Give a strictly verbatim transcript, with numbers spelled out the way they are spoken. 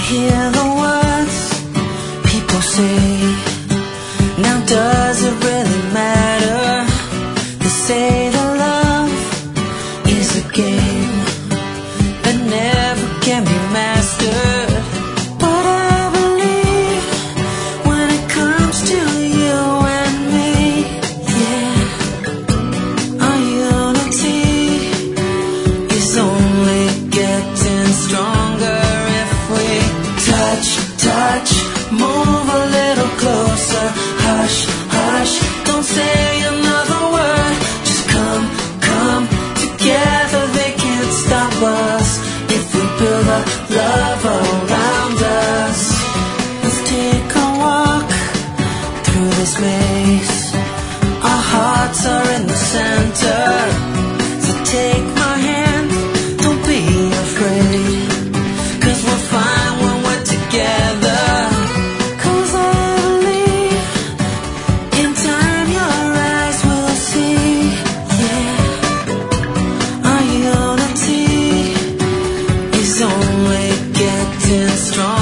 hear the words people say. Now does it really matter? They say that love is a game that never can be mastered. But I believe when it comes to you and me, yeah, our unity is only getting stronger if we touch, touch, move a little closer. Hush, hush, don't say another word. Just come, come together. They can't stop us if we build a love around us. Let's take a walk through this maze. Our hearts are in the center. So take my hand, don't be afraid, 'cause we're fine when we're together. 'Cause I believe in time your eyes will see, yeah, our unity is only getting stronger.